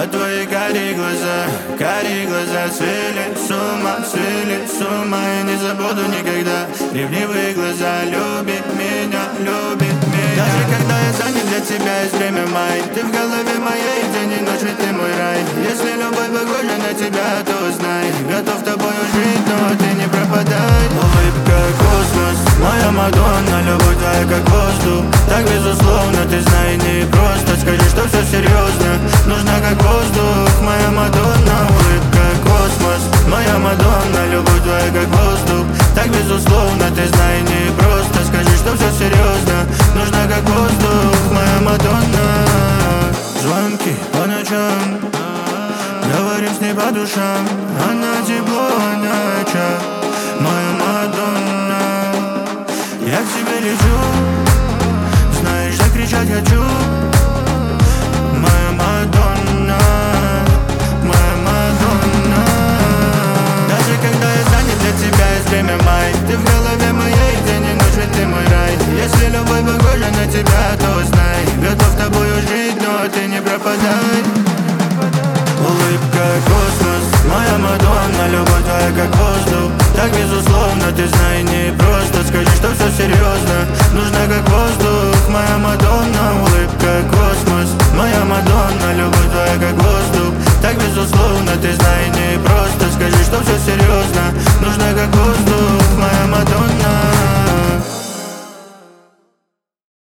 А твои карие глаза свели с ума. И не забуду никогда ревнивые глаза. Любит меня. Даже когда я занят, для тебя есть время май. Ты в голове моей, день и ночь, ведь ты мой рай. Если любовь похожа на тебя, то знай, готов тобою жить, но ты не пропадай. Улыбка космос, моя Мадонна. Любовь твоя как воздух, так безусловно. Ты знай, не просто скажи, что все серьезно. Нужна как воздух, моя Мадонна. Улыбка космос, моя Мадонна. Любовь твоя как воздух, так безусловно. Ты знай, не просто скажи, что все серьезно. Нужна как воздух, моя Мадонна. Звонки по ночам, говорим с ней по душам. Она тепло, она очаг, моя Мадонна. Я к тебе лечу, знаешь, закричать хочу. Моя Мадонна, моя Мадонна. Даже когда я занят, для тебя есть время май. Ты в голове моей, день и ночь, ведь ты мой рай. Если любовь похожа на тебя, то знай, готов тобою жить, но ты не пропадай. Улыбка космос, моя Мадонна. Любовь твоя как воздух, так безусловно. Ты знай, не просто скажи, что все серьезно. Нужна как воздух, моя Мадонна. Улыбка космос.